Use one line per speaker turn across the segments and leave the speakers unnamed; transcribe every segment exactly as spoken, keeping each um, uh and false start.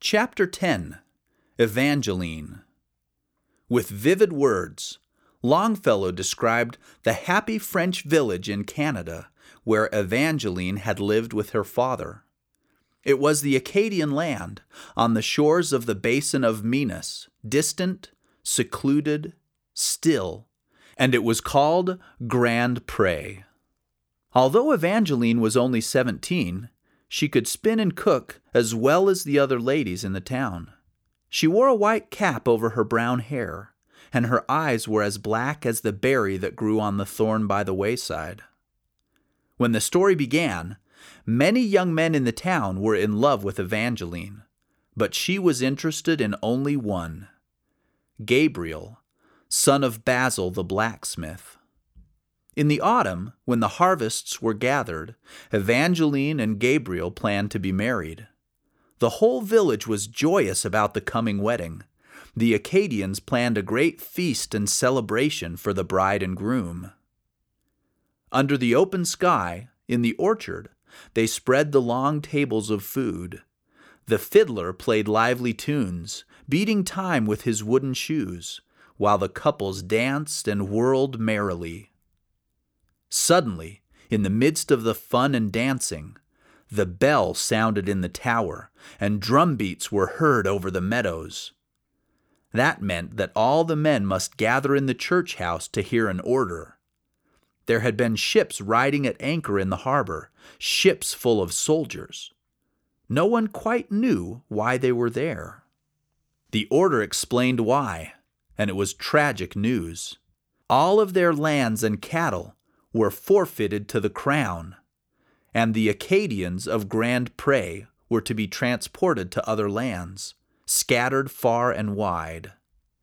Chapter ten. Evangeline. With vivid words, Longfellow described the happy French village in Canada where Evangeline had lived with her father. It was the Acadian land on the shores of the basin of Minas, distant, secluded, still, and it was called Grand Pre. Although Evangeline was only seventeen, she could spin and cook as well as the other ladies in the town. She wore a white cap over her brown hair, and her eyes were as black as the berry that grew on the thorn by the wayside. When the story began, many young men in the town were in love with Evangeline, but she was interested in only one, Gabriel, son of Basil the blacksmith. In the autumn, when the harvests were gathered, Evangeline and Gabriel planned to be married. The whole village was joyous about the coming wedding. The Acadians planned a great feast and celebration for the bride and groom. Under the open sky, in the orchard, they spread the long tables of food. The fiddler played lively tunes, beating time with his wooden shoes, while the couples danced and whirled merrily. Suddenly, in the midst of the fun and dancing, the bell sounded in the tower, and drum beats were heard over the meadows. That meant that all the men must gather in the church house to hear an order. There had been ships riding at anchor in the harbor, ships full of soldiers. No one quite knew why they were there. The order explained why, and it was tragic news. All of their lands and cattle were forfeited to the crown, and the Acadians of Grand Pre were to be transported to other lands, scattered far and wide.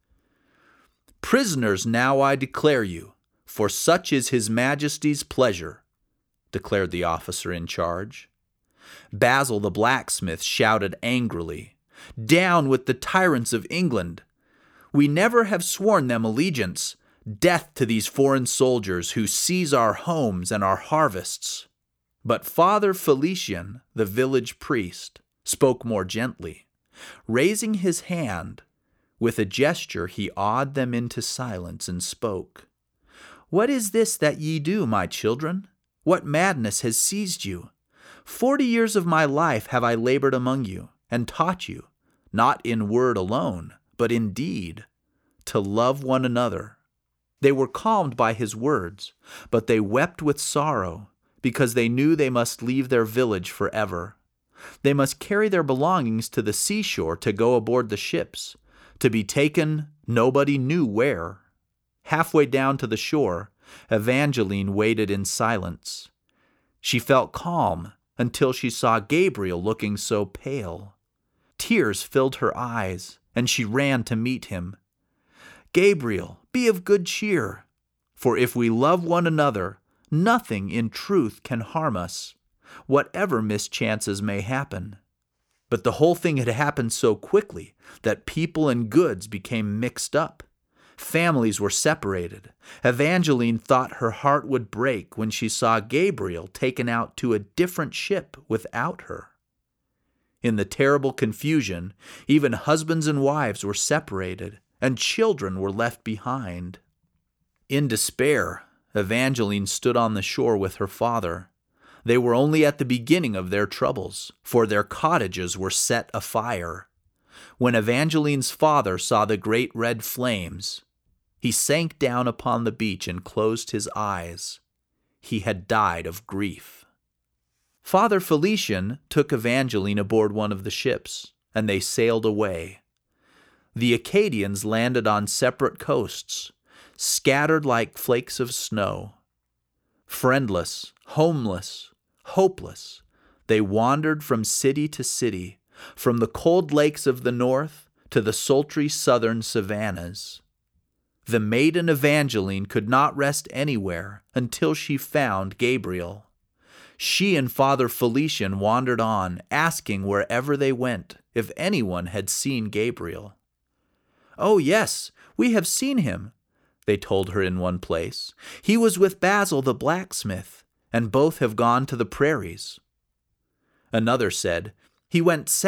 "Prisoners now I declare you, for such is His Majesty's pleasure," declared the officer in charge. Basil the blacksmith shouted angrily, "Down with the tyrants of England! We never have sworn them allegiance. Death to these foreign soldiers who seize our homes and our harvests." But Father Felician, the village priest, spoke more gently. Raising his hand, with a gesture he awed them into silence and spoke. "What is this that ye do, my children? What madness has seized you? Forty years of my life have I labored among you, and taught you, not in word alone, but in deed, to love one another." They were calmed by his words, but they wept with sorrow, because they knew they must leave their village forever. They must carry their belongings to the seashore to go aboard the ships, to be taken nobody knew where. Halfway down to the shore, Evangeline waited in silence. She felt calm until she saw Gabriel looking so pale. Tears filled her eyes, and she ran to meet him. "Gabriel, be of good cheer, for if we love one another, nothing in truth can harm us, whatever mischances may happen." But the whole thing had happened so quickly that people and goods became mixed up. Families were separated. Evangeline thought her heart would break when she saw Gabriel taken out to a different ship without her. In the terrible confusion, even husbands and wives were separated, and children were left behind. In despair, Evangeline stood on the shore with her father. They were only at the beginning of their troubles, for their cottages were set afire. When Evangeline's father saw the great red flames, he sank down upon the beach and closed his eyes. He had died of grief. Father Felician took Evangeline aboard one of the ships, and they sailed away. The Acadians landed on separate coasts, scattered like flakes of snow. Friendless, homeless, hopeless, they wandered from city to city, from the cold lakes of the north to the sultry southern savannas. The maiden Evangeline could not rest anywhere until she found Gabriel. She and Father Felician wandered on, asking wherever they went if anyone had seen Gabriel. "Oh, yes, we have seen him," they told her in one place. "He was with Basil the blacksmith, and both have gone to the prairies." Another said, "He went south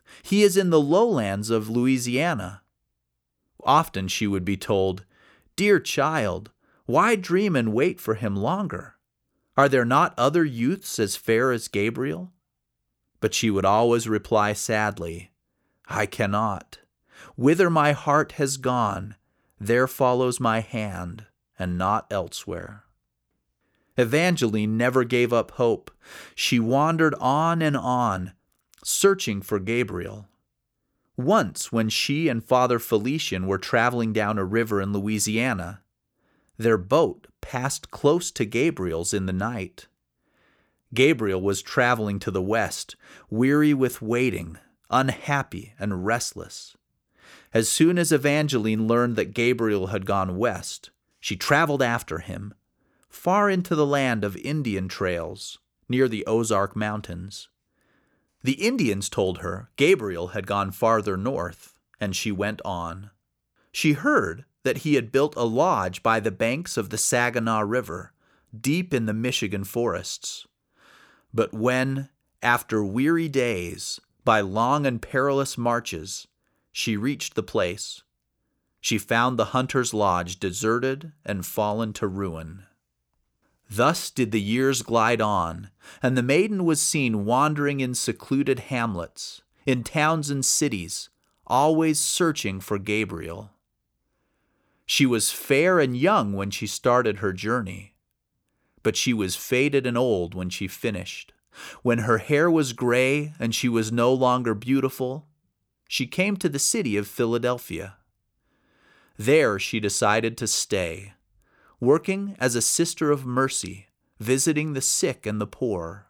He is in the lowlands of Louisiana." Often she would be told, "Dear child, why dream and wait for him longer? Are there not other youths as fair as Gabriel?" But she would always reply sadly, "I cannot. Whither my heart has gone, there follows my hand, and not elsewhere." Evangeline never gave up hope. She wandered on and on, searching for Gabriel. Once, when she and Father Felician were traveling down a river in Louisiana, their boat passed close to Gabriel's in the night. Gabriel was traveling to the west, weary with waiting, unhappy and restless. As soon as Evangeline learned that Gabriel had gone west, she traveled after him, far into the land of Indian trails, near the Ozark Mountains. The Indians told her Gabriel had gone farther north, and she went on. She heard that he had built a lodge by the banks of the Saginaw River, deep in the Michigan forests. But when, after weary days, by long and perilous marches, she reached the place, she found the hunter's lodge deserted and fallen to ruin. Thus did the years glide on, and the maiden was seen wandering in secluded hamlets, in towns and cities, always searching for Gabriel. She was fair and young when she started her journey, but she was faded and old when she finished. When her hair was gray and she was no longer beautiful, she came to the city of Philadelphia. There she decided to stay, working as a sister of mercy, visiting the sick and the poor.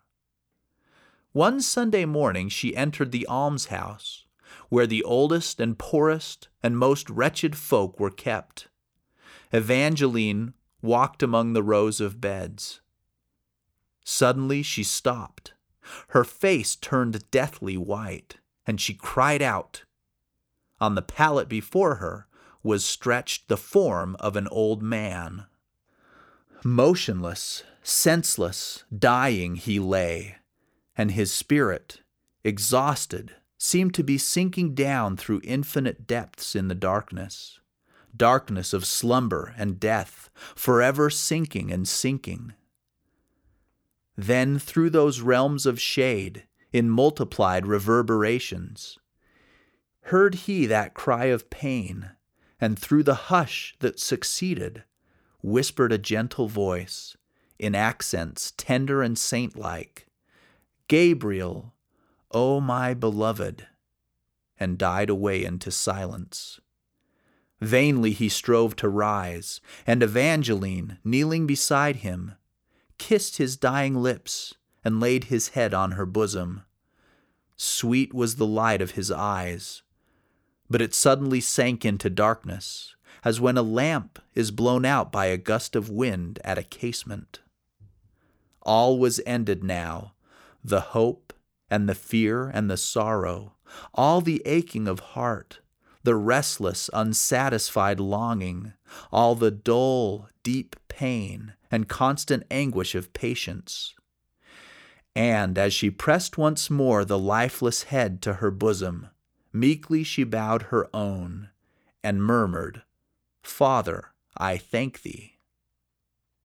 One Sunday morning she entered the almshouse, where the oldest and poorest and most wretched folk were kept. Evangeline walked among the rows of beds. Suddenly she stopped. Her face turned deathly white, and she cried out. On the pallet before her was stretched the form of an old man. Motionless, senseless, dying he lay, and his spirit, exhausted, seemed to be sinking down through infinite depths in the darkness, darkness of slumber and death, forever sinking and sinking. Then through those realms of shade, in multiplied reverberations, heard he that cry of pain, and through the hush that succeeded, whispered a gentle voice, in accents tender and saint-like, "Gabriel, O my beloved," and died away into silence. Vainly he strove to rise, and Evangeline, kneeling beside him, kissed his dying lips and laid his head on her bosom. Sweet was the light of his eyes, but it suddenly sank into darkness, as when a lamp is blown out by a gust of wind at a casement. All was ended now, the hope and the fear and the sorrow, all the aching of heart, the restless, unsatisfied longing, all the dull, deep pain and constant anguish of patience. And as she pressed once more the lifeless head to her bosom, meekly she bowed her own and murmured, "Father, I thank thee."